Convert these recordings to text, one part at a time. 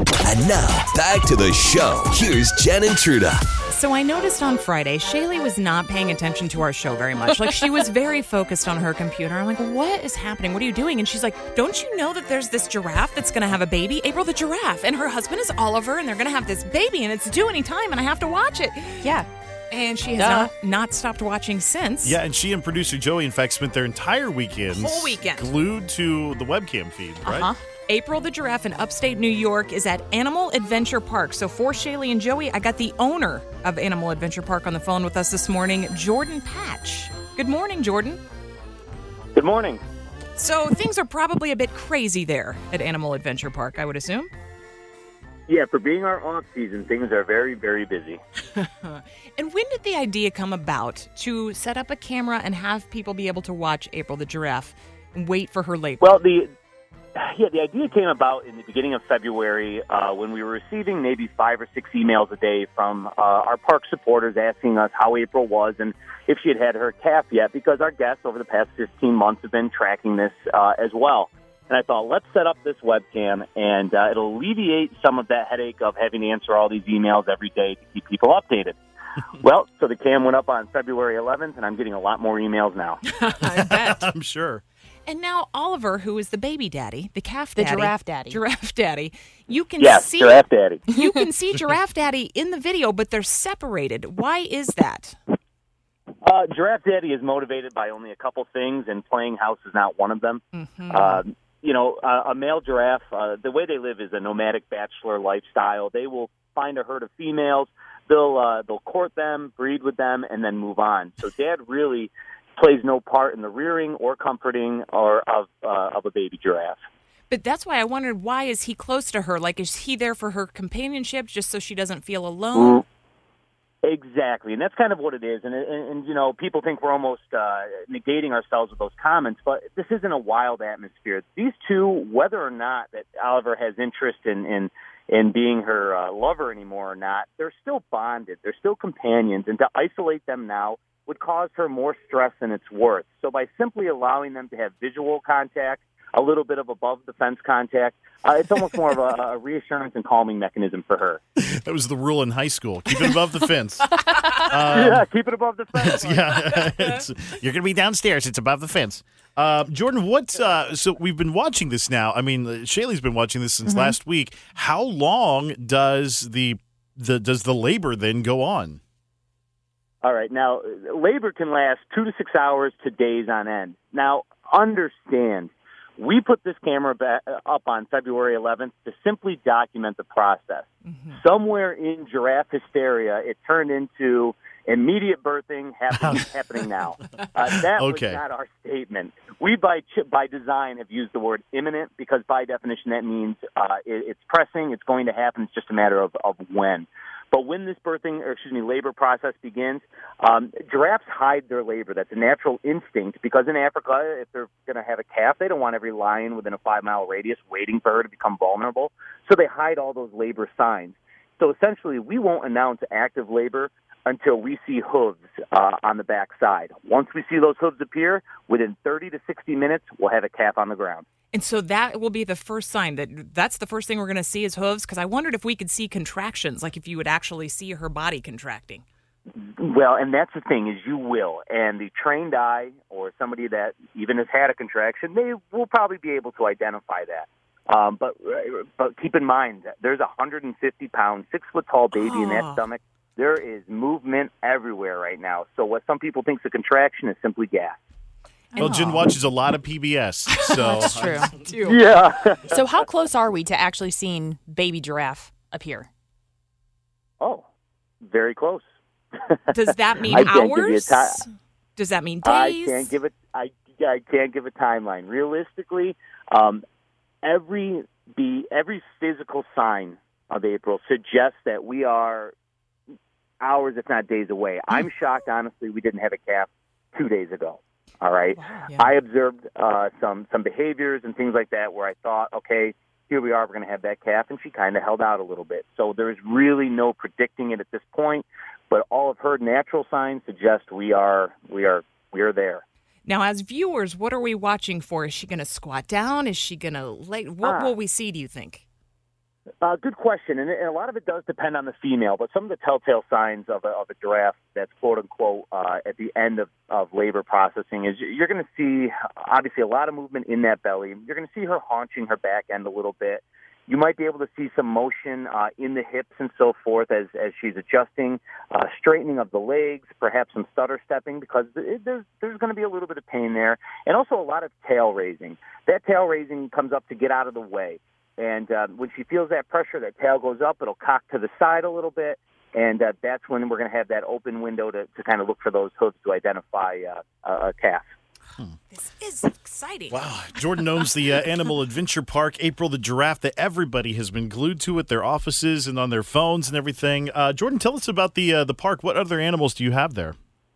And now, back to the show. Here's Jen and Truda. So I noticed on Friday, Shaylee was not paying attention to our show very much. Like, she was very focused on her computer. I'm like, what is happening? What are you doing? And she's like, don't you know that there's this giraffe that's going to have a baby? April the giraffe. And her husband is Oliver, and they're going to have this baby, and it's due any time, and I have to watch it. Yeah. And she has not stopped watching since. Yeah, and she and producer Joey, in fact, spent their entire weekends Whole weekend glued to the webcam feed, right? Uh-huh. April the giraffe in upstate New York is at Animal Adventure Park. So for Shaylee and Joey, I got the owner of Animal Adventure Park on the phone with us this morning, Jordan Patch. Good morning, Jordan. Good morning. So things are probably a bit crazy there at Animal Adventure Park, I would assume. Yeah, for being our off-season, things are very, very busy. And when did the idea come about to set up a camera and have people be able to watch April the giraffe and wait for her labor? Well, the idea came about in the beginning of February when we were receiving maybe 5 or 6 emails a day from our park supporters asking us how April was and if she had had her calf yet, because our guests over the past 15 months have been tracking this as well. And I thought, let's set up this webcam, and it'll alleviate some of that headache of having to answer all these emails every day to keep people updated. Well, so the cam went up on February 11th, and I'm getting a lot more emails now. I bet. I'm sure. And now Oliver, who is the baby daddy, the calf The daddy. giraffe daddy. You can see Giraffe Daddy. You can see Giraffe Daddy in the video, but they're separated. Why is that? Giraffe Daddy is motivated by only a couple things, and playing house is not one of them. Mm-hmm. A male giraffe, the way they live is a nomadic bachelor lifestyle. They will find a herd of females. They'll court them, breed with them, and then move on. So Dad really plays no part in the rearing or comforting of a baby giraffe. But that's why I wondered, why is he close to her? Like, is he there for her companionship just so she doesn't feel alone? Exactly, and that's kind of what it is. And people think we're almost negating ourselves with those comments, but this isn't a wild atmosphere. These two, whether or not that Oliver has interest in being her lover anymore or not, they're still bonded. They're still companions, and to isolate them now would cause her more stress than it's worth. So by simply allowing them to have visual contact, a little bit of above-the-fence contact, it's almost more of a reassurance and calming mechanism for her. That was the rule in high school. Keep it above the fence. Yeah, keep it above the fence. Yeah, you're going to be downstairs. It's above the fence. Jordan, so we've been watching this now. I mean, Shaylee's been watching this since last week. How long does the labor then go on? All right. Now, labor can last 2 to 6 hours to days on end. Now, understand, we put this camera up on February 11th to simply document the process. Mm-hmm. Somewhere in giraffe hysteria, it turned into immediate birthing happening now. That was not our statement. We, by design, have used the word imminent because, by definition, that means it's pressing, it's going to happen, it's just a matter of when. But when this labor process begins, giraffes hide their labor. That's a natural instinct because in Africa, if they're going to have a calf, they don't want every lion within a 5-mile radius waiting for her to become vulnerable. So they hide all those labor signs. So essentially, we won't announce active labor until we see hooves on the back side. Once we see those hooves appear, within 30 to 60 minutes, we'll have a calf on the ground. And so that will be the first sign that's the first thing we're going to see is hooves? Because I wondered if we could see contractions, like if you would actually see her body contracting. Well, and that's the thing, is you will. And the trained eye or somebody that even has had a contraction, they will probably be able to identify that. But keep in mind, that there's a 150-pound, 6-foot-tall baby in that stomach. There is movement everywhere right now. So what some people think is a contraction is simply gas. Well, Jen watches a lot of PBS, so That's true. Yeah. So how close are we to actually seeing baby giraffe appear? Oh, very close. Does that mean I can't give you hours? Does that mean days? I can't give it. I can't give a timeline. Realistically, every physical sign of April suggests that we are hours, if not days, away. I'm shocked, honestly, we didn't have a calf 2 days ago. All right. Wow, yeah. I observed some behaviors and things like that where I thought, okay, here we are, we're going to have that calf, and she kind of held out a little bit. So there's really no predicting it at this point, but all of her natural signs suggest we are there. Now, as viewers, what are we watching for? Is she going to squat down? Is she going to lay? What will we see, do you think? Good question, and a lot of it does depend on the female. But some of the telltale signs of a giraffe that's quote unquote at the end of labor processing is you're going to see obviously a lot of movement in that belly. You're going to see her haunching her back end a little bit. You might be able to see some motion in the hips and so forth as she's adjusting, straightening of the legs, perhaps some stutter stepping because there's going to be a little bit of pain there, and also a lot of tail raising. That tail raising comes up to get out of the way. And when she feels that pressure, that tail goes up, it'll cock to the side a little bit, and that's when we're going to have that open window to kind of look for those hooves to identify a calf. This is exciting. Wow. Jordan owns the Animal Adventure Park, April the giraffe, that everybody has been glued to at their offices and on their phones and everything. Jordan, tell us about the park. What other animals do you have there?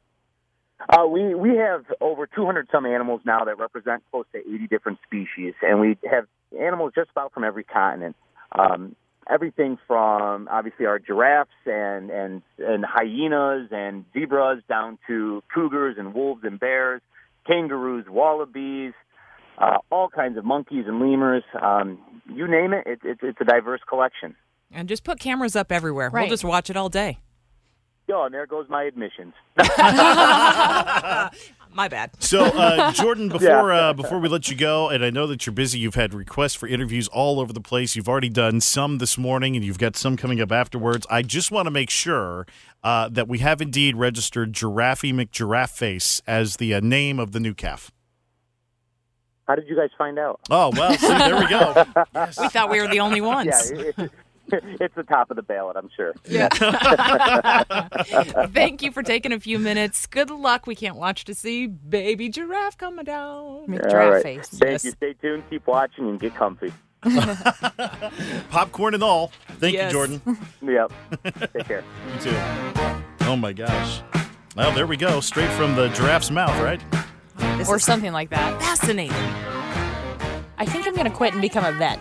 We have over 200 some animals now that represent close to 80 different species, and we have animals just about from every continent. Everything from obviously our giraffes and hyenas and zebras down to cougars and wolves and bears, kangaroos, wallabies, all kinds of monkeys and lemurs. You name it, it's a diverse collection. And just put cameras up everywhere. Right. We'll just watch it all day. Oh, and there goes my admissions. My bad. So, Jordan, before we let you go, and I know that you're busy, you've had requests for interviews all over the place. You've already done some this morning, and you've got some coming up afterwards. I just want to make sure that we have indeed registered Giraffe McGiraffeface as the name of the new calf. How did you guys find out? Oh, well, see, there we go. Yes. We thought we were the only ones. Yeah, it's the top of the ballot, I'm sure. Yeah. Thank you for taking a few minutes. Good luck. We can't watch to see baby giraffe coming down. Giraffe face. Thank you. Stay tuned. Keep watching and get comfy. Popcorn and all. Thank you, Yes. Jordan. Yep. Take care. You too. Oh, my gosh. Well, there we go. Straight from the giraffe's mouth, right? This Or is something like that. fascinating. I think I'm going to quit and become a vet.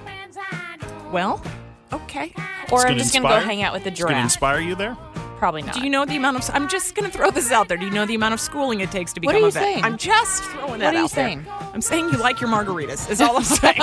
Well, okay. Or gonna I'm just going to go inspire? hang out with the It's going to giraffe. inspire you there? Probably not. Do you know the amount of... I'm just going to throw this out there. Do you know the amount of schooling it takes to What become are a you vet? saying? I'm just throwing that What are you out there. saying? I'm saying you like your margaritas, is all I'm saying.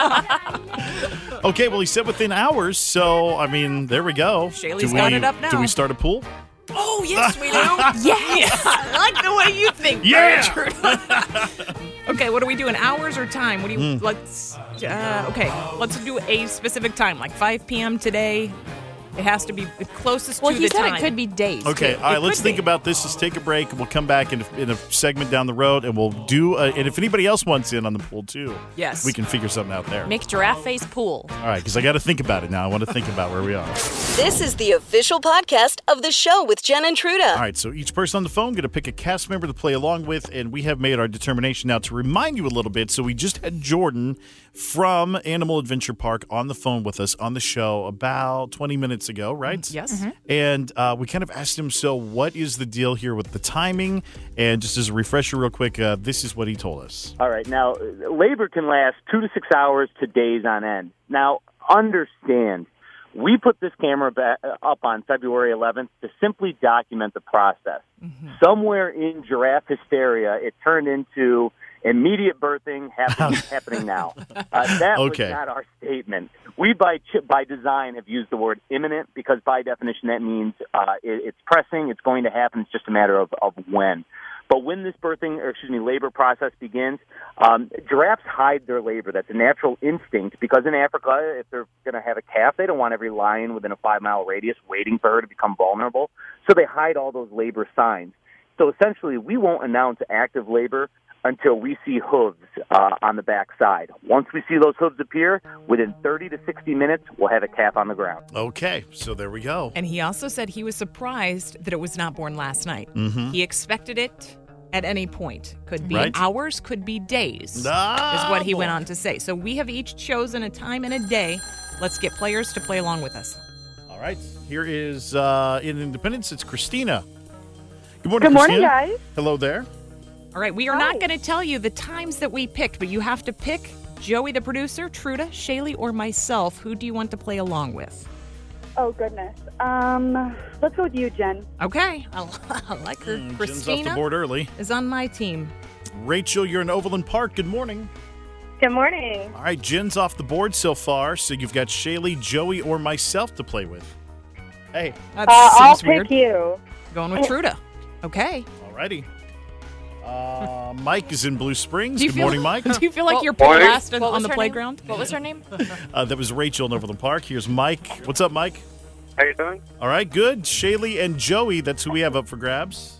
Okay, well, he said within hours, so, I mean, there we go. Shaylee's got it up now. Do we start a pool? Oh, yes, we do. Yes. I like the way you think. Yeah. Gertrude. Okay, what are we doing? Hours or time? What do you... Let's... okay, let's do a specific time, like 5 p.m. today. It has to be the closest Well, to he the said time. it could be days. Okay, too. all right, It let's could think be. about this. Let's take a break, and we'll come back in a segment down the road, and we'll do... and if anybody else wants in on the pool, too, Yes. we can figure something out there. Make giraffe face pool. All right, because I got to think about it now. I want to think about where we are. This is the official podcast of the show with Jen and Truda. All right, so each person on the phone going to pick a cast member to play along with, and we have made our determination now to remind you a little bit. So we just had Jordan from Animal Adventure Park on the phone with us on the show about 20 minutes ago, right? Yes. And we kind of asked him, so what is the deal here with the timing? And just as a refresher real quick, this is what he told us. All right. Now, labor can last 2 to 6 hours to days on end. Now, understand, we put this camera up on February 11th to simply document the process. Somewhere in giraffe hysteria, it turned into immediate birthing happening now. That Okay. was not our statement. We, by design, have used the word imminent because, by definition, that means it's pressing, it's going to happen, it's just a matter of when. But when this labor process begins, giraffes hide their labor. That's a natural instinct because in Africa, if they're going to have a calf, they don't want every lion within a 5-mile radius waiting for her to become vulnerable. So they hide all those labor signs. So essentially, we won't announce active labor until we see hooves on the back side. Once we see those hooves appear, within 30 to 60 minutes, we'll have a calf on the ground. Okay, so there we go. And he also said he was surprised that it was not born last night. He expected it at any point. Could be Right. hours, could be days, is what he went on to say. So we have each chosen a time and a day. Let's get players to play along with us. All right, here is in Independence, it's Christina. Good morning, Good morning, Christina. guys. Hello there. All right, we are not going to tell you the times that we picked, but you have to pick Joey, the producer, Truda, Shaylee, or myself. Who do you want to play along with? Oh, goodness. Let's go with you, Jen. Okay, I like her. Jen's off the Christina board early. is on my team. Rachel, you're in Overland Park. Good morning. Good morning. All right, Jen's off the board so far, so you've got Shaylee, Joey, or myself to play with. Hey. That I'll seems weird. pick you. Going with Truda. Okay. Alrighty. Mike is in Blue Springs. Do you Good feel- morning, Mike. Do you feel like you're poor last What on was the her name? playground? What was her name? That was Rachel in Overland Park. Here's Mike. What's up, Mike? How you doing? All right, good. Shaylee and Joey, that's who we have up for grabs.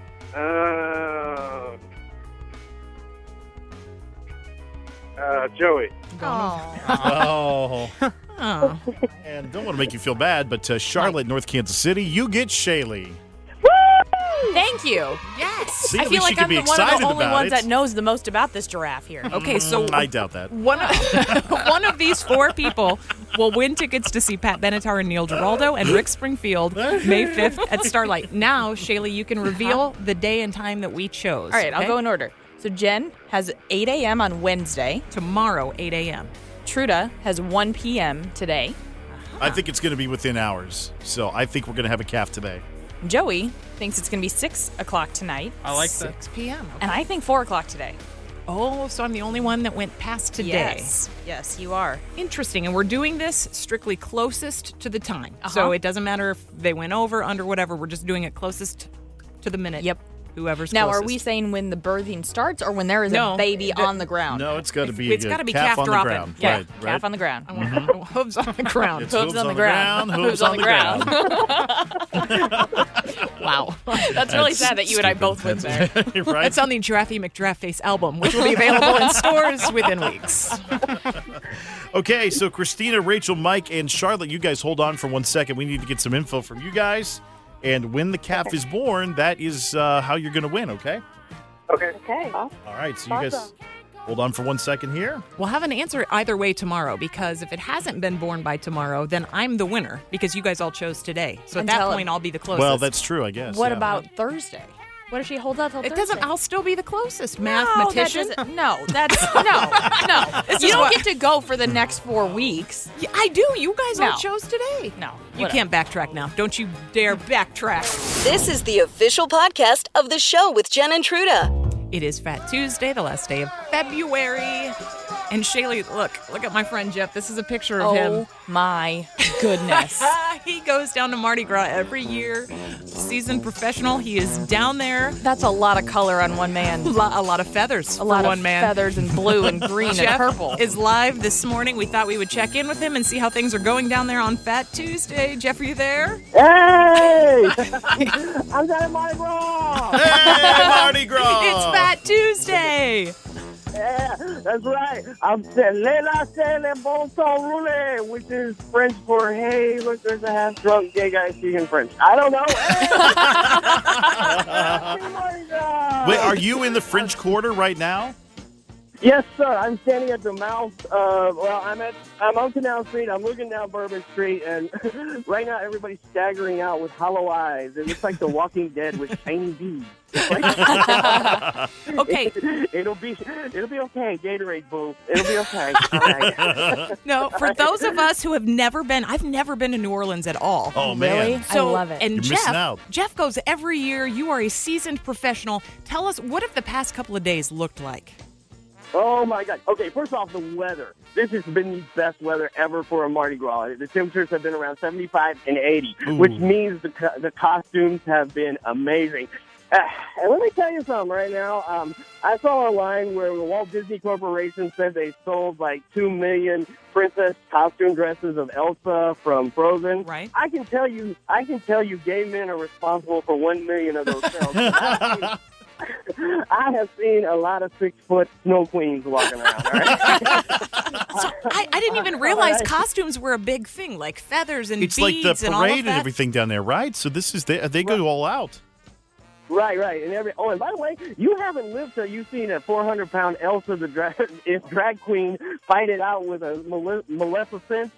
Joey. Oh. Oh. Oh. And don't want to make you feel bad, but Charlotte, North Kansas City, you get Shaylee. Thank you. Yes. See, I at feel least like you can I'm be one of excited the only about ones it. that knows the most about this giraffe here. Okay, so I doubt that. one of these four people will win tickets to see Pat Benatar and Neil Giraldo and Rick Springfield May 5th at Starlight. Now, Shaylee, you can reveal the day and time that we chose. All right, I'll okay? go in order. So Jen has 8 a.m. on Wednesday. Tomorrow, 8 a.m. Truda has 1 p.m. today. I think it's going to be within hours, so I think we're going to have a calf today. Joey thinks it's going to be 6 o'clock tonight. I like that. 6 p.m. And I think 4 o'clock today. Oh, so I'm the only one that went past today. Yes, you are. Interesting. And we're doing this strictly closest to the time. Uh-huh. So it doesn't matter if they went over, under, whatever. We're just doing it closest to the minute. Yep. Whoever's Now, closest. are we saying when the birthing starts or when there is No, a baby on the ground? No, it's got to be It's a gotta be calf calf on dropping. the ground. Yeah, Right, calf right. on the ground. I want hooves on the ground. It's Hooves on the ground. Hooves on the ground. Wow. That's really sad that you and I both went there. Right? That's on the Giraffe McGiraffe Face album, which will be available in stores within weeks. Okay, so Christina, Rachel, Mike, and Charlotte, you guys hold on for 1 second. We need to get some info from you guys. And when the calf is born, that is how you're going to win, okay? Okay. Okay. All right, so you guys Awesome. hold on for 1 second here. We'll have an answer either way tomorrow, because if it hasn't been born by tomorrow, then I'm the winner because you guys all chose today. So at And that tell point, him. I'll be the closest. Well, that's true, I guess. What yeah. about Thursday? What if she holds out till It Thursday? doesn't. I'll still be the closest No, mathematician. no, that's no. You don't get to go for the next 4 weeks. Yeah, I do. You guys No. all chose today. No, You whatever. can't backtrack now. Don't you dare backtrack. This is the official podcast of the show with Jen and Truda. It is Fat Tuesday, the last day of February. And Shaylee, look at my friend Jeff. This is a picture of him. Oh my goodness. He goes down to Mardi Gras every year. Seasoned professional. He is down there. That's a lot of color on one man. A lot of feathers A lot for of one man. feathers and blue and green and Jeff purple. is live this morning. We thought we would check in with him and see how things are going down there on Fat Tuesday. Jeff, are you there? Hey! I'm down at Mardi Gras! Hey, Mardi Gras! It's Fat Tuesday. Yeah, that's right. I'm Lela Sele Bon Sang Roulé, which is French for, hey, look, there's a half-drunk gay guy speaking French. I don't know. Hey! Happy Mardi Gras! Wait, are you in the French Quarter right now? Yes, sir. I'm standing at the mouth. I'm on Canal Street. I'm looking down Bourbon Street, and right now everybody's staggering out with hollow eyes. It looks like The Walking Dead with shiny beads. Okay. It'll be okay. Gatorade, boo. It'll be okay. All right. No, for those of us who have never been, I've never been to New Orleans at all. Oh, man. Really? So, I love it. And You're Jeff, missing out. Jeff goes every year. You are a seasoned professional. Tell us, what have the past couple of days looked like? Oh, my God. Okay, first off, the weather. This has been the best weather ever for a Mardi Gras. The temperatures have been around 75 and 80, Ooh. which means the costumes have been amazing. And let me tell you something right now. I saw a line where the Walt Disney Corporation said they sold like 2 million princess costume dresses of Elsa from Frozen. Right. I can tell you gay men are responsible for 1 million of those sales. I have seen a lot of 6-foot snow queens walking around. All right? So I didn't even realize costumes were a big thing, like feathers and It's like beads the and all of parade and that. everything down there, right? So this is they go all out. Right. And by the way, you haven't lived till you've seen a 400-pound Elsa the drag queen fight it out with a Maleficent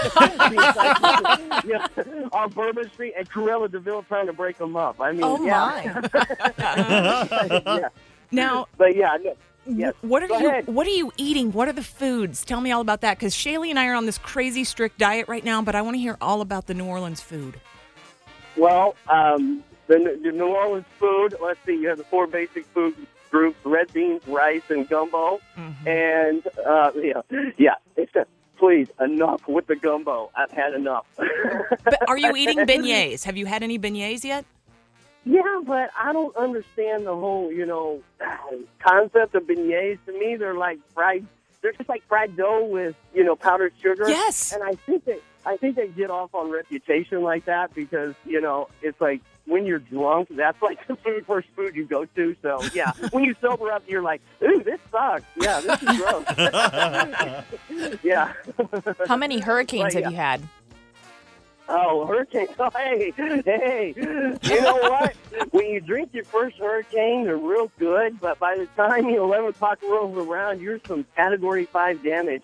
on Bourbon Street, and Cruella de Vil trying to break them up. I mean, Oh, yeah. Yeah. Now, But yeah, no, yes. what Go ahead. are you eating? What are the foods? Tell me all about that, because Shaylee and I are on this crazy strict diet right now, but I want to hear all about the New Orleans food. Well, the New Orleans food, let's see, you have the 4 basic foods. groups, red beans, rice, and gumbo. Mm-hmm. And, it's just, please, enough with the gumbo. I've had enough. But are you eating beignets? Have you had any beignets yet? Yeah, but I don't understand the whole, concept of beignets. To me, they're just like fried dough with, powdered sugar. Yes. And I think they get off on reputation like that because, it's like when you're drunk, that's like the first food you go to. So, yeah, when you sober up, you're like, ooh, this sucks. Yeah, this is gross. Yeah. How many hurricanes have you had? Oh, hurricane. Oh, hey. You know what? When you drink your first hurricane, they're real good, but by the time 11 o'clock rolls around, you're some Category 5 damage.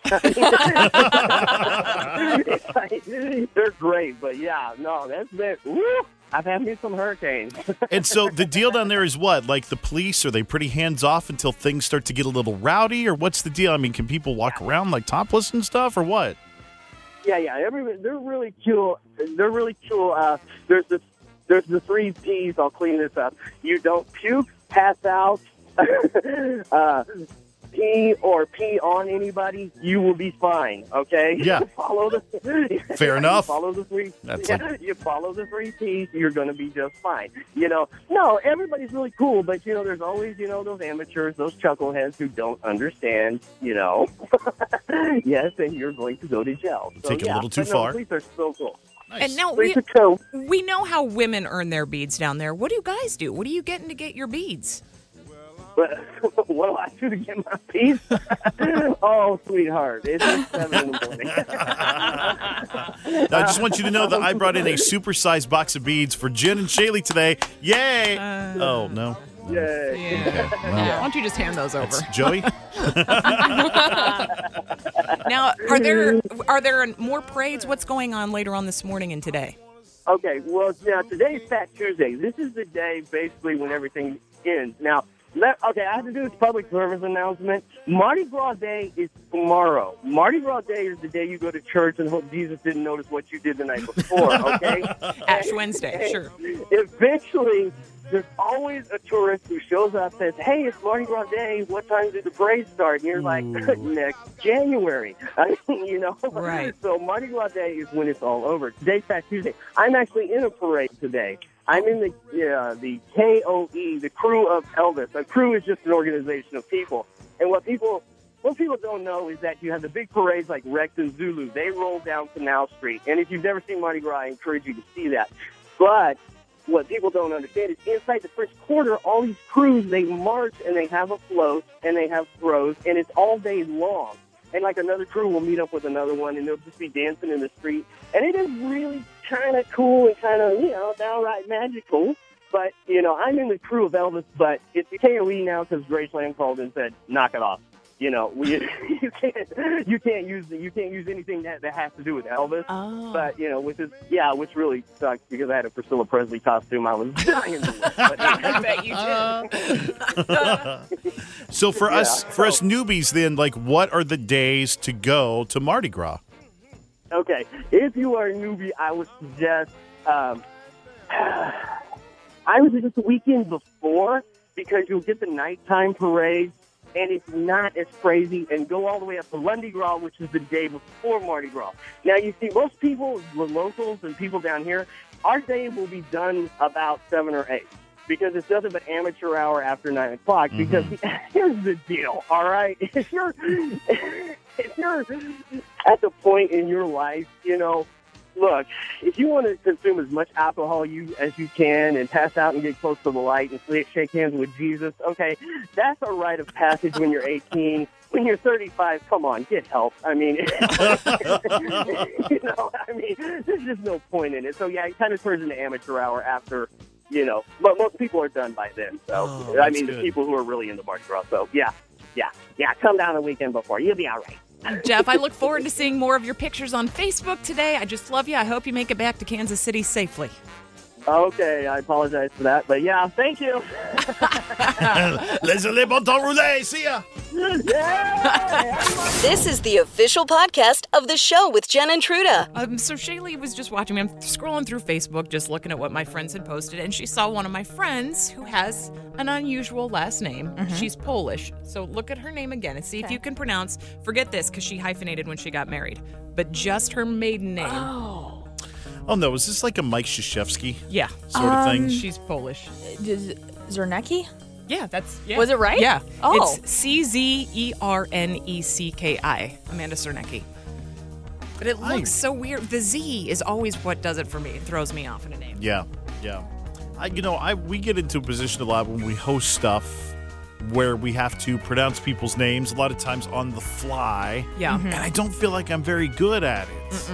They're great, but yeah, no, that's been, woo, I've had me some hurricanes. And so the deal down there is what? Like the police, are they pretty hands-off until things start to get a little rowdy, or what's the deal? I mean, can people walk around like topless and stuff, or what? Yeah. They're really cool. They're really cool. There's the 3 P's. I'll clean this up. You don't puke, pass out, pee on anybody. You will be fine. Okay. Yeah. Fair enough. You follow the 3. That's you follow the 3 P's. You're going to be just fine. No, everybody's really cool, but there's always those amateurs, those chuckleheads who don't understand. Yes, and you're going to go to jail. So, take it a little too far. Police are so cool. Nice. And now we know how women earn their beads down there. What do you guys do? What are you getting to get your beads? What do I do to get my piece? Oh, sweetheart. It's 7 in the morning. I just want you to know that I brought in a supersized box of beads for Jen and Shaylee today. Yay! Oh, no. Yay. Yeah. Why don't you just hand those over? That's Joey? Now, are there more parades? What's going on later on this morning and today? Okay, well, now today's Fat Tuesday. This is the day basically when everything ends. Now, I have to do this public service announcement. Mardi Gras Day is tomorrow. Mardi Gras Day is the day you go to church and hope Jesus didn't notice what you did the night before, okay? Ash Wednesday, sure. Eventually, there's always a tourist who shows up and says, hey, it's Mardi Gras Day. What time did the parade start? And you're like, next January. Right. So Mardi Gras Day is when it's all over. Today's Fat Tuesday. I'm actually in a parade today. I'm in the KOE, the Crew of Elvis. A crew is just an organization of people. And what people don't know is that you have the big parades like Rex and Zulu. They roll down Canal Street. And if you've never seen Mardi Gras, I encourage you to see that. But what people don't understand is inside the first quarter, all these crews, they march and they have a float and they have throws, and it's all day long. And like another crew will meet up with another one, and they'll just be dancing in the street. And it is really kind of cool and kind of, downright magical. But, I'm in the Crew of Elvis, but it's the KOE now because Graceland called and said, knock it off. You can't use anything that has to do with Elvis. Oh. But which really sucks because I had a Priscilla Presley costume. I was dying to wear. But I bet you did. So for us newbies, then, like, what are the days to go to Mardi Gras? Okay, if you are a newbie, I would suggest the weekend before because you'll get the nighttime parade. And it's not as crazy, and go all the way up to Lundi Gras, which is the day before Mardi Gras. Now, you see, most people, the locals and people down here, our day will be done about 7 or 8 because it's nothing but amateur hour after 9 o'clock. Mm-hmm. Because here's the deal, all right? If you're at the point in your life, look, if you want to consume as much alcohol as you can and pass out and get close to the light and shake hands with Jesus, okay, that's a rite of passage when you're 18. When you're 35, come on, get help. I mean, there's just no point in it. So, yeah, it kind of turns into amateur hour after, but most people are done by then. So, the people who are really into Mardi Gras. So, yeah, come down the weekend before. You'll be all right. Jeff, I look forward to seeing more of your pictures on Facebook today. I just love you. I hope you make it back to Kansas City safely. Okay, I apologize for that, but yeah, thank you. Les bon temps roulé. See ya. This is the official podcast of the show with Jen and Truda. So Shaylee was just watching me. I'm scrolling through Facebook, just looking at what my friends had posted, and she saw one of my friends who has an unusual last name. Mm-hmm. She's Polish. So look at her name again and see if you can pronounce, forget this, because she hyphenated when she got married, but just her maiden name. Oh, no. Is this like a Mike Krzyzewski Yeah. sort of thing? She's Polish. Zernecki? Yeah, that's... Yeah. Was it right? Yeah. Oh. It's Czernecki. Amanda Zernecki. But it looks so weird. The Z is always what does it for me. It throws me off in a name. Yeah. We get into a position a lot when we host stuff where we have to pronounce people's names a lot of times on the fly. Yeah. And I don't feel like I'm very good at it.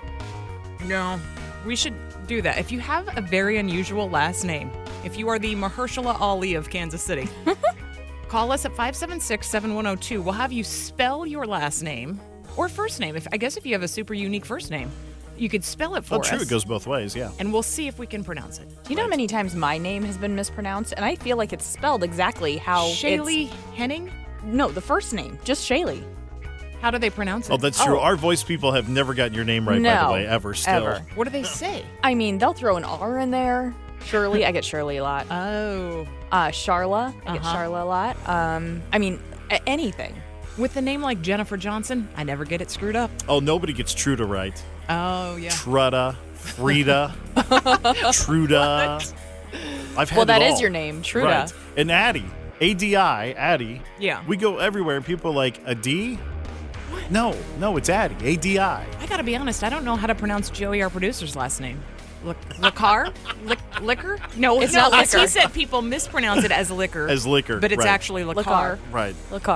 No. We should do that. If you have a very unusual last name, if you are the Mahershala Ali of Kansas City, call us at 576-7102. We'll have you spell your last name or first name. If you have a super unique first name, you could spell it for us. Oh, true. It goes both ways, yeah. And we'll see if we can pronounce it. Do you know how many times my name has been mispronounced? And I feel like it's spelled exactly how Shaylee Henning? No, the first name. Just Shaylee. How do they pronounce it? Oh, that's true. Our voice people have never gotten your name right, by No, the way, ever still. ever. What do they say? I mean, they'll throw an R in there. Shirley. I get Shirley a lot. Oh. Sharla. I get Sharla a lot. Anything. With a name like Jennifer Johnson, I never get it screwed up. Oh, nobody gets Truda right. Oh, yeah. Trudda, Frida, Truda. I've had That it all. is your name, Truda. Right. And Addie, A-D-I, Addie. Yeah. We go everywhere and people are like, a D? No, it's Addie, A-D-I. I gotta be honest, I don't know how to pronounce Joey, our producer's last name. Liquor? Liquor? No, It's not as liquor. he said, people mispronounce it as liquor. As liquor, But it's right. actually liquor. Liquor. Right. Liquor.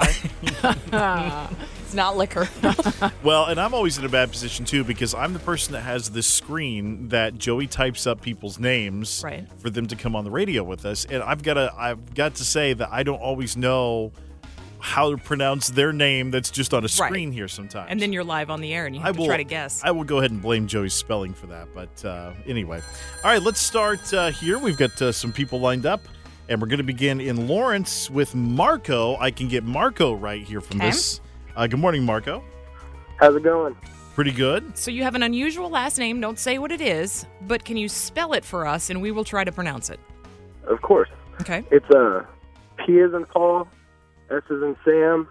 It's not liquor. Well, and I'm always in a bad position, too, because I'm the person that has this screen that Joey types up people's names Right. for them to come on the radio with us. And I've got to say that I don't always know how to pronounce their name that's just on a screen here sometimes. And then you're live on the air and you have to try to guess. I will go ahead and blame Joey's spelling for that. But anyway. All right, let's start here. We've got some people lined up. And we're going to begin in Lawrence with Marco. I can get Marco right here from this. Good morning, Marco. How's it going? Pretty good. So you have an unusual last name. Don't say what it is, but can you spell it for us and we will try to pronounce it? Of course. Okay. It's P as in Paul, S as in Sam,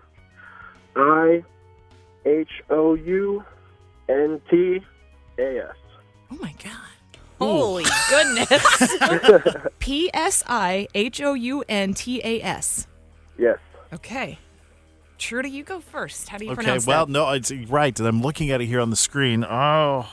IHOUNTAS. Oh, my God. Holy goodness. P-S-I-H-O-U-N-T-A-S. Yes. Okay. Truda, you go first. How do you Okay, pronounce well, that? no, it's right. And I'm looking at it here on the screen. Oh.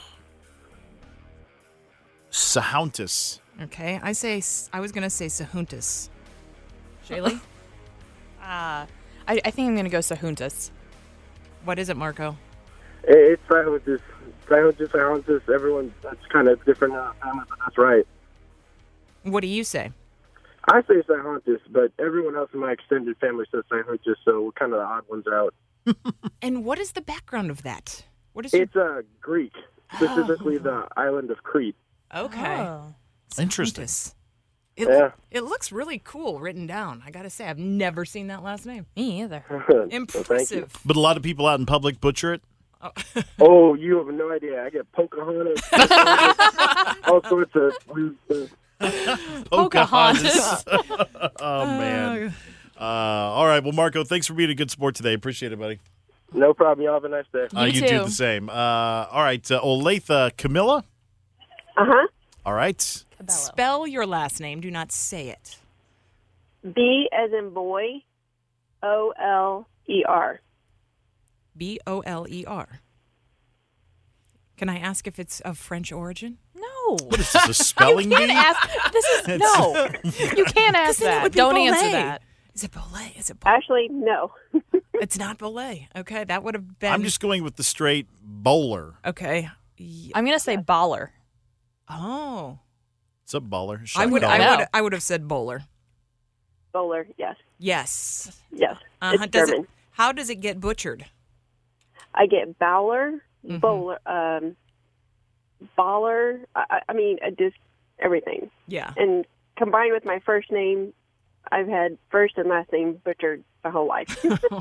Sahuntis. Okay, I was going to say Sahuntis. Shaylee? I think I'm going to go Sahuntis. What is it, Marco? It's Sahuntis. Sahuntis. Everyone, that's kind of different family, but that's right. What do you say? I say Sahuntis, but everyone else in my extended family says Sahuntis, so we're kind of the odd ones out. And what is the background of that? What is It's Greek, specifically the island of Crete. Okay. Oh. Interesting. Sahuntis. Yeah. It looks really cool written down. I got to say, I've never seen that last name. Me either. Impressive. But a lot of people out in public butcher it. Oh, you have no idea. I get Pocahontas, all sorts of weird stuff. Pocahontas. Oh, man. All right. Well, Marco, thanks for being a good sport today. Appreciate it, buddy. No problem. Y'all have a nice day. You do too. the same. All right. Olathe Camilla. Uh-huh. All right. Spell your last name. Do not say it. B as in boy, O-L-E-R. B-O-L-E-R. Can I ask if it's of French origin? No. What is this, a spelling bee? You can't ask. This is no. You can't ask Then it that. would be Don't Bolay. answer that. Is it Bolay? Is it Bolay? Actually, no. It's not Bolay. Okay, that would have been. I'm just going with the straight bowler. Okay. I'm gonna say baller. Oh. What's up, baller? I would know. I would have said bowler. Bowler, yes. Yes. Yes. Uh-huh. It's German. How does it get butchered? I get Bowler, Mm-hmm. Bowler, Baller. I mean, everything. Yeah. And combined with my first name, I've had first and last name butchered my whole life.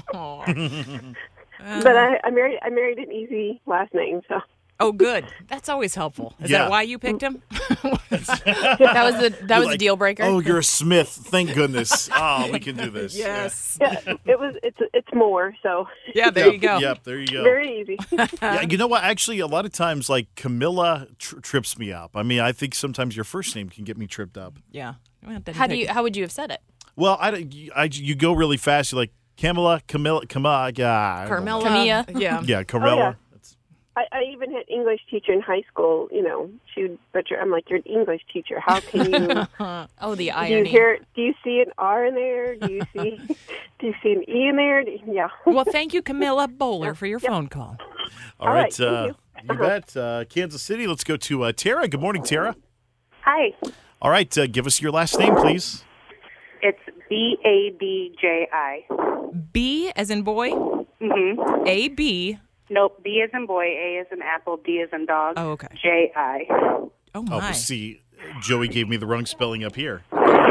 But I married an easy last name, so. Oh, good. That's always helpful. Is that why you picked him? That was a deal breaker. Oh, you're a Smith. Thank goodness. Oh, we can do this. Yes. Yeah, it's more, so. Yeah, there you go. Yep, there you go. Very easy. Yeah, you know what? Actually, a lot of times, like Camilla trips me up. I mean, I think sometimes your first name can get me tripped up. Yeah. How would you have said it? Well, you go really fast. You're like Camilla, Camilla. Camilla. Yeah. Yeah, Carmella. Oh, yeah. I even had English teacher in high school. You know, she would butcher. I'm like, you're an English teacher. How can you? Oh, the Do irony. you see an R in there? Do you see an E in there? Yeah. Well, thank you, Camilla Bowler, for your phone call. All right. thank you bet. Kansas City. Let's go to Tara. Good morning, Tara. Hi. All right. Give us your last name, please. It's B-A-D-J-I. B as in boy? Mm-hmm. A-B. Nope. B as in boy, A as in apple, D as in dog. Oh, okay. J-I. Oh, Oh, my. but see, Joey gave me the wrong spelling up here.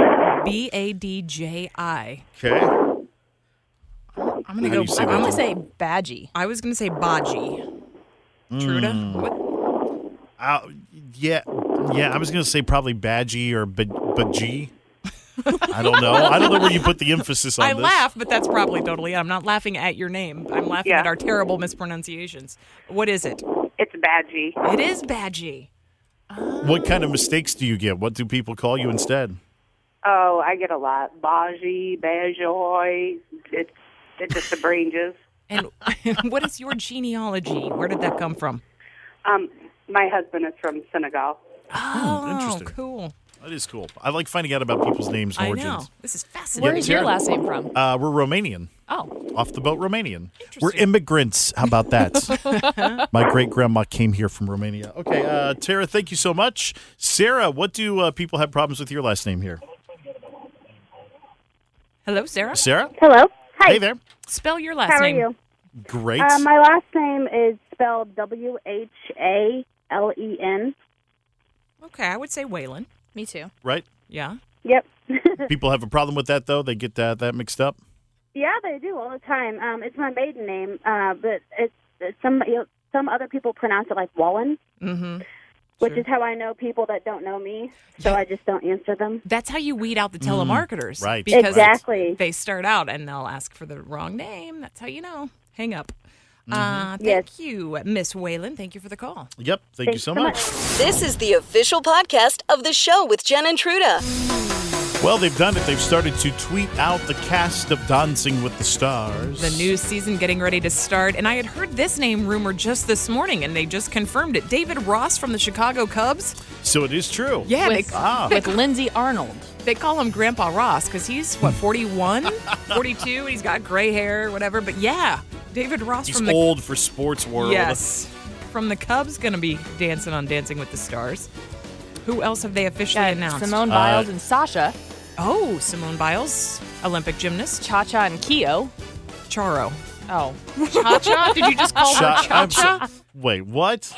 B-A-D-J-I. Okay. I'm going How to do go. you say I'm that? going to say Badgie. I was going to say Baji. Truda? What? Yeah. I was going to say probably Badgie or Baji. I don't know. I don't know where you put the emphasis on I this. laugh, but that's probably totally. I'm not laughing at your name. I'm laughing at our terrible mispronunciations. What is it? It's Badgie. It is Badgie. What kind of mistakes do you get? What do people call you instead? Oh, I get a lot. Baji, Bajoy. It just the ranges. And what is your genealogy? Where did that come from? My husband is from Senegal. Oh, interesting. Cool. That is cool. I like finding out about people's names and I origins. know. This is fascinating. Where is your last name from? We're Romanian. Oh. Off the boat, Romanian. We're immigrants. How about that? My great-grandma came here from Romania. Okay, Tara, thank you so much. Sarah, what do people have problems with your last name here? Hello, Sarah. Sarah? Hello. Hi. Hey there. Spell your last How are name. you? Great. My last name is spelled W-H-A-L-E-N. Okay, I would say Waylon. Me too. Right? Yeah. Yep. People have a problem with that, though? They get that mixed up? Yeah, they do all the time. It's my maiden name, but it's some other people pronounce it like Wallen, which is how I know people that don't know me. So I just don't answer them. That's how you weed out the telemarketers. Right. Because Exactly. they start out and they'll ask for the wrong name. That's how you know. Hang up. Thank Yes. you, Miss Whalen. Thank you for the call. Yep. Thank you so much. This is the official podcast of the show with Jen and Truda. Well, they've done it. They've started to tweet out the cast of Dancing with the Stars. The new season getting ready to start. And I had heard this name rumor just this morning, and they just confirmed it. David Ross from the Chicago Cubs. So it is true. Yeah, With Lindsay Arnold. they call him Grandpa Ross because he's, 41, 42, and he's got gray hair, whatever. But yeah, David Ross He's from the old for sports world. Yes. From the Cubs, going to be dancing on Dancing with the Stars. Who else have they officially announced? Simone Biles and Sasha. Oh, Simone Biles, Olympic gymnast. Cha-Cha and Keo. Charo. Oh. Cha-Cha? Did you just call her I'm Cha-Cha? Wait, what?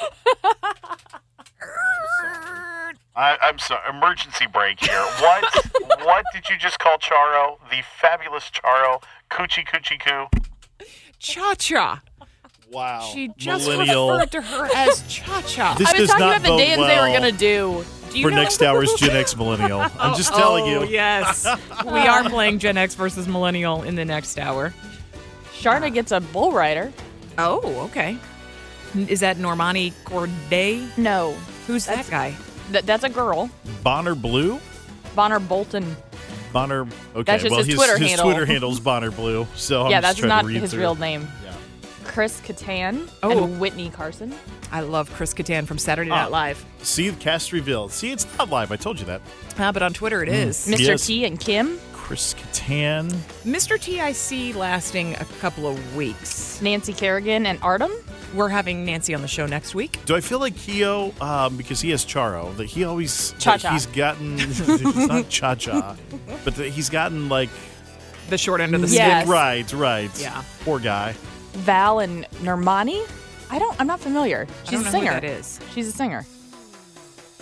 I'm sorry. Emergency break here. What? What did you just call Charo? The fabulous Charo? Coochie Coochie Coo? Cha-Cha. Wow. She just Millennial. referred to her as Cha-Cha. This I was does talking not about the bode dance they well were going to do. Do you for know? next hour's Gen X Millennial. I'm just telling you. Oh, yes. We are playing Gen X versus Millennial in the next hour. Sharna gets a bull rider. Oh, okay. Is that Normani Corday? No. Who's that guy? That's a girl. Bonner Blue? Bonner Bolton. Bonner. Okay, That's just well, his Twitter handle. Twitter handle's Bonner Blue. So Yeah, I'm just that's trying not to read his through. real name. Yeah. Chris Kattan Oh. and Whitney Carson. I love Chris Kattan from Saturday Night Live. See, the cast revealed. See, it's not live. I told you that. But on Twitter it is. Mr. Yes. T and Kim. Chris Kattan. Mr. T I see lasting a couple of weeks. Nancy Kerrigan and Artem. We're having Nancy on the show next week. Do I feel like Keo, because he has Charo, that he always Cha-cha. he's gotten it's not Cha-Cha, but that he's gotten like The short end of the stick. Yes. right. Yeah. Poor guy. Val and Normani. I'm not familiar. She's I don't a know singer. who that is. She's a singer.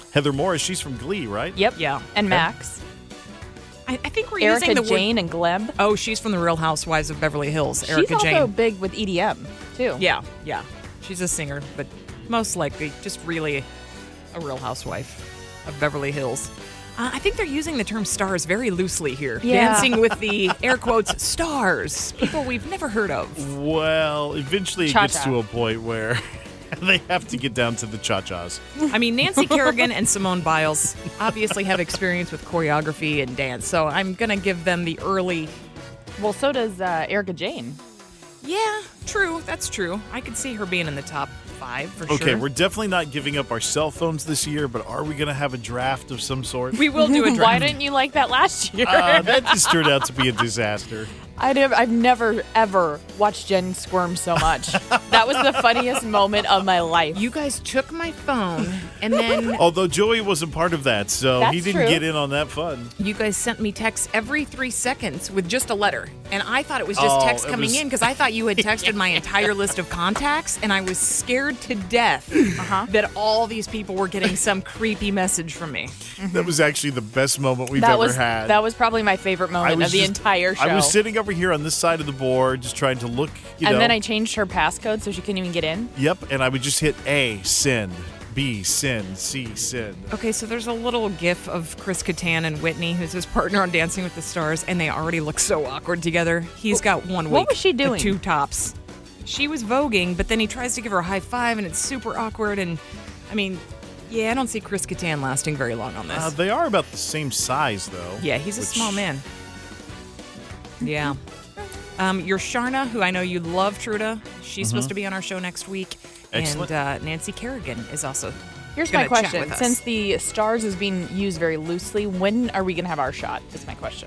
Heather Morris, she's from Glee, right? Yep. Yeah. And Max. I think we're Erica using the Jane word. and Gleb. Oh, she's from the Real Housewives of Beverly Hills. She's Erica also Jane. big with EDM, too. Yeah. She's a singer, but most likely just really a Real Housewife of Beverly Hills. I think they're using the term stars very loosely here. Yeah. Dancing with the air quotes stars. People we've never heard of. Well, eventually it gets Cha-cha. to a point where they have to get down to the cha-chas. I mean, Nancy Kerrigan and Simone Biles obviously have experience with choreography and dance, so I'm going to give them the early. Well, so does Erica Jane. Yeah, true. That's true. I could see her being in the top 5 for Okay, sure. we're definitely not giving up our cell phones this year, but are we going to have a draft of some sort? We will do a draft. Why didn't you like that last year? That just turned out to be a disaster. I've never, ever watched Jen squirm so much. That was the funniest moment of my life. You guys took my phone, and then Although Joey wasn't part of that, so he That's didn't true. get in on that fun. you guys sent me texts every 3 seconds with just a letter. And I thought it was just text it coming was- in because I thought you had texted my entire list of contacts, and I was scared to death that all these people were getting some creepy message from me. That was actually the best moment we've that ever was had. that was probably my favorite moment of the entire show. I was sitting over here on this side of the board, just trying to look, and then I changed her passcode so she couldn't even get in. Yep, and I would just hit A, send, B, send, C, send. Okay, so there's a little gif of Chris Kattan and Whitney, who's his partner on Dancing with the Stars, and they already look so awkward together. He's got 1 week. What was she with doing? 2 tops. She was voguing, but then he tries to give her a high five, and it's super awkward. And I mean, yeah, I don't see Chris Kattan lasting very long on this. They are about the same size, though. Yeah, he's a which- small man. Yeah. Your Sharna, who I know you love, Truda, she's supposed to be on our show next week. Excellent. And Nancy Kerrigan is also Here's gonna my chat question. with us. Since the stars is being used very loosely, when are we going to have our shot? Is my question.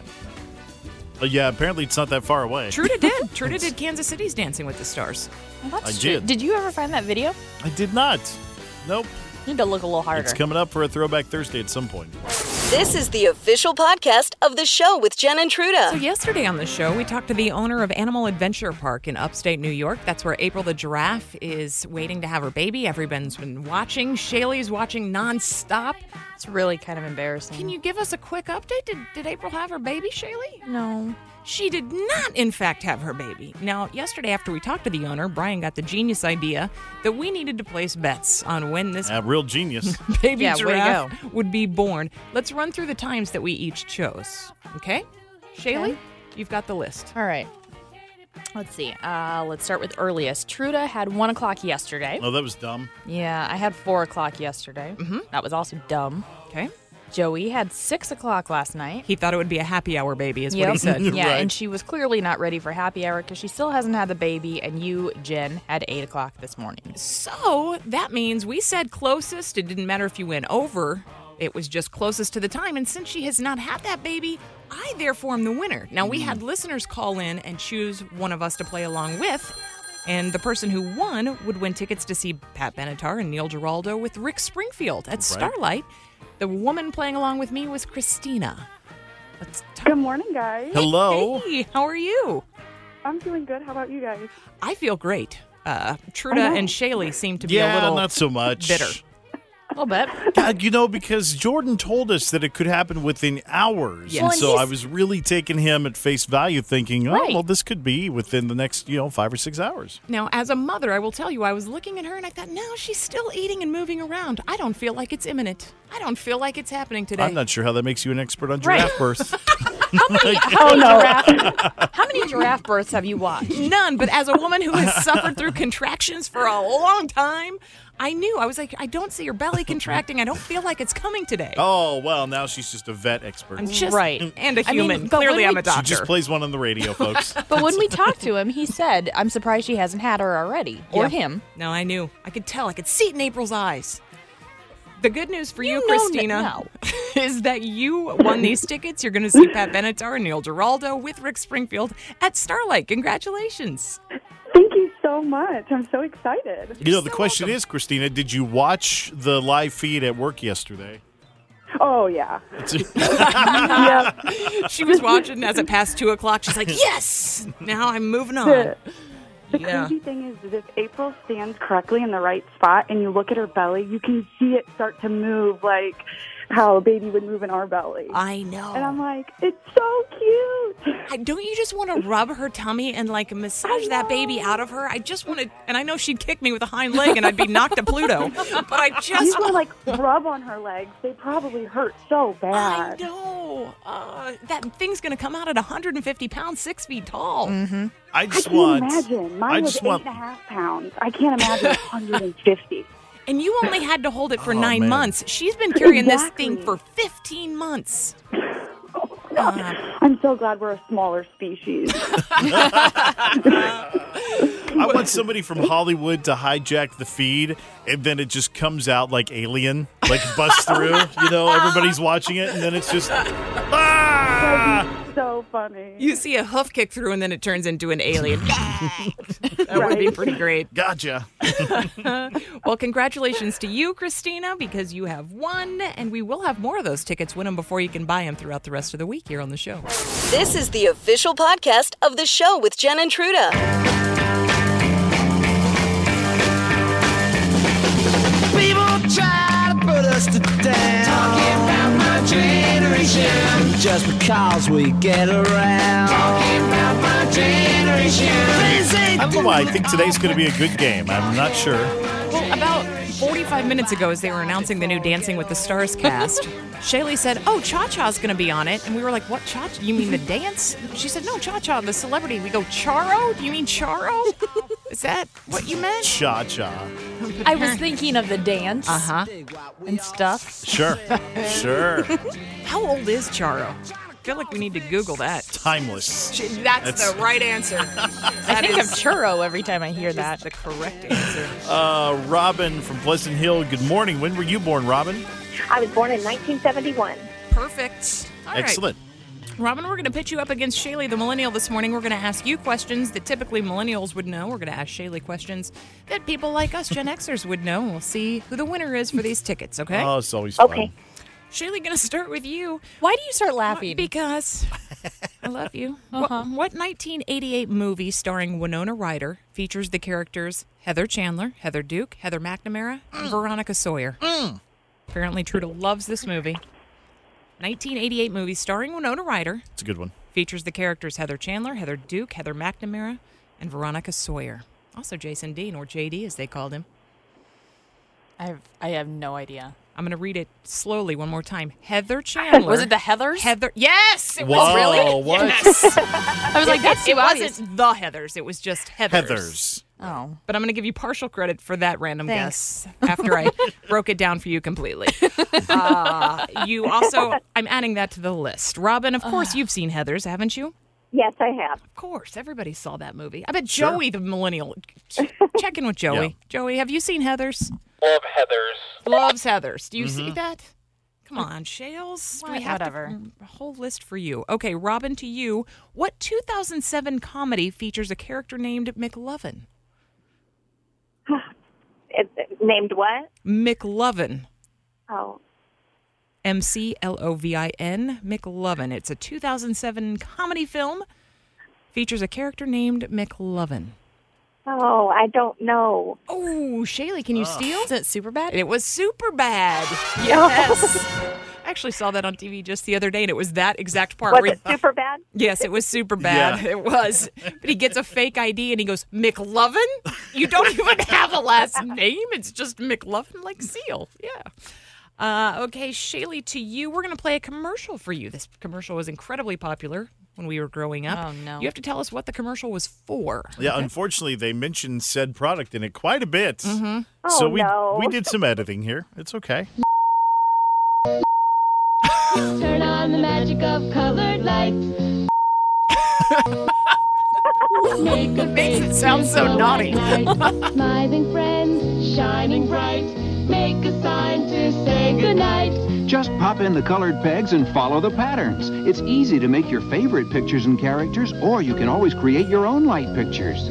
Yeah, apparently it's not that far away. Truda did. Truda did Kansas City's Dancing with the Stars. Well, that's I true. did. Did you ever find that video? I did not. Nope. You need to look a little harder. It's coming up for a Throwback Thursday at some point. This is the official podcast of the show with Jen and Truda. So yesterday on the show, we talked to the owner of Animal Adventure Park in upstate New York. That's where April the giraffe is waiting to have her baby. Everyone's been watching. Shaylee's watching nonstop. It's really kind of embarrassing. Can you give us a quick update? Did April have her baby, Shaylee? No. She did not, in fact, have her baby. Now, yesterday after we talked to the owner, Brian got the genius idea that we needed to place bets on when this Real genius. baby Yeah, way to giraffe would be born. Let's run through the times that we each chose. Okay? Shaylee, Okay. you've got the list. All right. Let's see. Let's start with earliest. Truda had 1 o'clock yesterday. Oh, that was dumb. Yeah, I had 4 o'clock yesterday. Mm-hmm. That was also dumb. Okay? Joey had 6 o'clock last night. He thought it would be a happy hour baby, is what he said. Yeah, Right. and she was clearly not ready for happy hour because she still hasn't had the baby. And you, Jen, had 8 o'clock this morning. So that means we said closest. It didn't matter if you went over. It was just closest to the time. And since she has not had that baby, I therefore am the winner. Now, we had listeners call in and choose one of us to play along with. And the person who won would win tickets to see Pat Benatar and Neil Giraldo with Rick Springfield at Starlight. The woman playing along with me was Christina. Let's talk. Good morning, guys. Hello. Hey, how are you? I'm doing good. How about you guys? I feel great. Truda and Shaylee seem to be a Yeah, little not so much. bitter. A little bit. God, because Jordan told us that it could happen within hours. Yes. And Well, so and I was really taking him at face value thinking, oh, Right. well, this could be within the next, 5 or 6 hours. Now, as a mother, I will tell you, I was looking at her and I thought, no, she's still eating and moving around. I don't feel like it's imminent. I don't feel like it's happening today. I'm not sure how that makes you an expert on Right. giraffe births. How many giraffe births have you watched? None, but as a woman who has suffered through contractions for a long time, I knew. I was like, I don't see her belly contracting. I don't feel like it's coming today. Oh, well, now she's just a vet expert. I'm just Right. and a I mean, human. but when Clearly, I'm we- a She doctor. just plays one on the radio, folks. But when we talked to him, he said, I'm surprised she hasn't had her already. Or Yeah. him. No, I knew. I could tell. I could see it in April's eyes. The good news for you, know Christina, now. is that you won these tickets. You're going to see Pat Benatar and Neil Giraldo with Rick Springfield at Starlight. Congratulations. Thank you so much. I'm so excited. The question is, Christina, did you watch the live feed at work yesterday? Oh, yeah. She was watching as it passed 2 o'clock. She's like, yes! Now I'm moving on. The crazy thing is that if April stands correctly in the right spot and you look at her belly, you can see it start to move like how a baby would move in our belly. I know. And I'm like, it's so cute. Don't you just want to rub her tummy and like massage that baby out of her? I just want to, and I know she'd kick me with a hind leg and I'd be knocked to Pluto. But I just You want to like rub on her legs. They probably hurt so bad. I know. That thing's going to come out at 150 pounds, 6 feet tall. Mm-hmm. I can't imagine. Mine was 8.5 pounds. I can't imagine 150. And you only had to hold it for 9 months. She's been carrying this thing for 15 months. I'm so glad we're a smaller species. I want somebody from Hollywood to hijack the feed, and then it just comes out like Alien, like busts through. You know, everybody's watching it, and then it's just so funny. You see a hoof kick through, and then it turns into an alien. That would be pretty great. Gotcha. Well, congratulations to you, Christina, because you have won, and we will have more of those tickets. Win them before you can buy them throughout the rest of the week here on the show. This is the official podcast of the show with Jen and Truda. People try to put us to down, talking about my generation, just because we get around, talking about my generation. I don't know why. I think today's going to be a good game. I'm not sure. Well, about 45 minutes ago, as they were announcing the new Dancing with the Stars cast, Shaylee said, "Oh, Cha-Cha's going to be on it." And we were like, "What, Cha-Cha? You mean the dance?" She said, "No, Cha-Cha, the celebrity." We go, "Charo? Do you mean Charo? Is that what you meant?" Cha-Cha. I was thinking of the dance and stuff. Sure. Sure. How old is Charo? I feel like we need to Google that. Timeless. That's the right answer. I think of churro every time I hear that. The correct answer. Robin from Pleasant Hill, good morning. When were you born, Robin? I was born in 1971. Perfect. All right. Excellent. Robin, we're going to pitch you up against Shaylee, the millennial, this morning. We're going to ask you questions that typically millennials would know. We're going to ask Shaylee questions that people like us, Gen Xers, would know. We'll see who the winner is for these tickets, okay? Oh, it's always fun. Okay. Shaylee, going to start with you. Why do you start laughing? Because I love you. What 1988 movie starring Winona Ryder features the characters Heather Chandler, Heather Duke, Heather McNamara, and Veronica Sawyer? Apparently, Truda loves this movie. 1988 movie starring Winona Ryder. It's a good one. Features the characters Heather Chandler, Heather Duke, Heather McNamara, and Veronica Sawyer. Also Jason Dean, or JD as they called him. I have no idea. I'm going to read it slowly one more time. Heather Chandler. Was it the Heathers? Heather. Yes, it Whoa, was really. what? Yes. I was like, that's it too obvious. wasn't the Heathers. It was just Heathers. Heathers. Oh. But I'm going to give you partial credit for that random Thanks. guess after I broke it down for you completely. You also, I'm adding that to the list. Robin, of course, you've seen Heathers, haven't you? Yes, I have. Of course. Everybody saw that movie. I bet Joey, the millennial. Check in with Joey. Yeah. Joey, have you seen Heathers? Love Heathers. Loves Heathers. Do you see that? Come on, Shales. We have Whatever. a whole list for you. Okay, Robin, to you. What 2007 comedy features a character named McLovin? Named what? McLovin. Oh. McLovin. McLovin. It's a 2007 comedy film. Features a character named McLovin. Oh, I don't know. Oh, Shaylee, can you steal? Is it Superbad? It was Superbad. Yes. I actually saw that on TV just the other day, and it was that exact part. Was where it super bad? Yes, it was super bad. Yeah. It was. But he gets a fake ID, and he goes, McLovin? You don't even have a last name. It's just McLovin, like Seal. Yeah. Okay, Shaylee, to you. We're going to play a commercial for you. This commercial was incredibly popular when we were growing up. Oh, no. You have to tell us what the commercial was for. Yeah, unfortunately, they mentioned said product in it quite a bit. Mm-hmm. So no. we did some editing here. It's okay. Turn on the magic of colored lights. Makes it sound so naughty. Smiling friends, shining bright. Make a sign to say goodnight. Just pop in the colored pegs and follow the patterns. It's easy to make your favorite pictures and characters, or you can always create your own light pictures.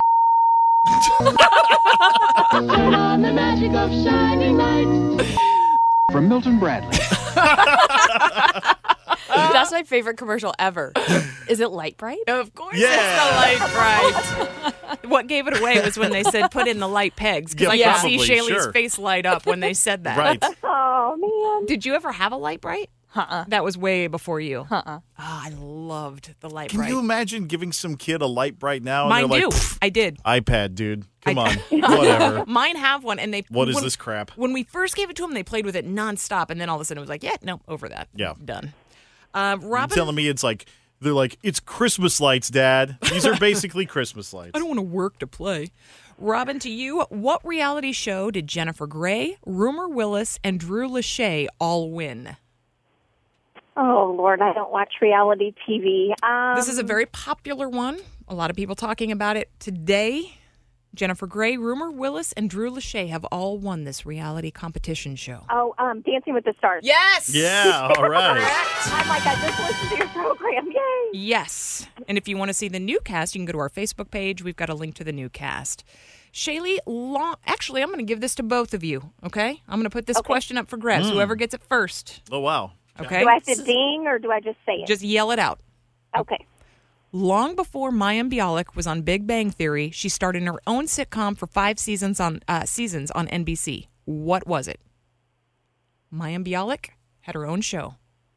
Turn on the magic of shining lights. From Milton Bradley. That's my favorite commercial ever. Is it Light Bright? Of course Yeah. it's the light bright. What gave it away was when they said put in the light pegs. Because Yeah, I could see probably, Shaylee's sure. face light up when they said that. Right. Oh, man. Did you ever have a light bright? That was way before you. Oh, I loved the light Can bright. you imagine giving some kid a light bright now? And Mine they're do. like, "Pfft, I did. iPad, dude. Come on. Whatever. Mine have one, and they. What is when- this crap? When we first gave it to them, they played with it nonstop, and then all of a sudden it was like, yeah, no, over that. Yeah. Done. You're Robin, telling me they're like, it's Christmas lights, Dad. These are basically Christmas lights. I don't want to work to play. Robin, to you, what reality show did Jennifer Grey, Rumor Willis, and Drew Lachey all win? Oh, Lord, I don't watch reality TV. This is a very popular one. A lot of people talking about it today. Jennifer Grey, Rumor Willis, and Drew Lachey have all won this reality competition show. Oh, Dancing with the Stars. Yes! Yeah, all right. I'm like, I just listened to your program. Yay! Yes. And if you want to see the new cast, you can go to our Facebook page. We've got a link to the new cast. Shaylee, actually, I'm going to give this to both of you, okay? I'm going to put this question up for grabs. Whoever gets it first. Oh, wow. Okay? Do I have to ding or do I just say it? Just yell it out. Okay. Long before Mayim Bialik was on Big Bang Theory, she starred in her own sitcom for 5 seasons on NBC. What was it? Mayim Bialik had her own show,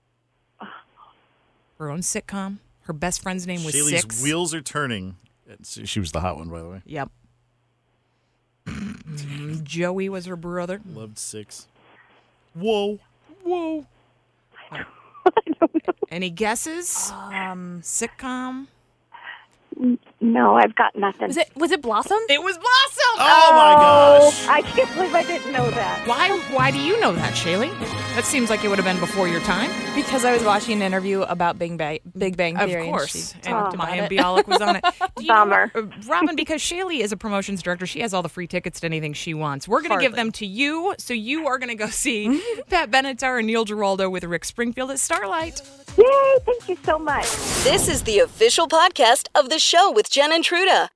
her own sitcom. Her best friend's name was Shaylee's Six. wheels are turning. She was the hot one, by the way. Yep. Joey was her brother. Loved Six. Whoa. Whoa. Any guesses? Sitcom. No, I've got nothing. Was it Blossom? It was Blossom. Oh, my gosh. I can't believe I didn't know that. Why do you know that, Shaylee? That seems like it would have been before your time. Because I was watching an interview about Big Bang Theory. Of course. And, And she talked Mayim about it. Bialik was on it. Bummer. Robin, because Shaylee is a promotions director, she has all the free tickets to anything she wants. We're going to give them to you, so you are going to go see Pat Benatar and Neil Giraldo with Rick Springfield at Starlight. Yay, thank you so much. This is the official podcast of the show with Jen and Truda.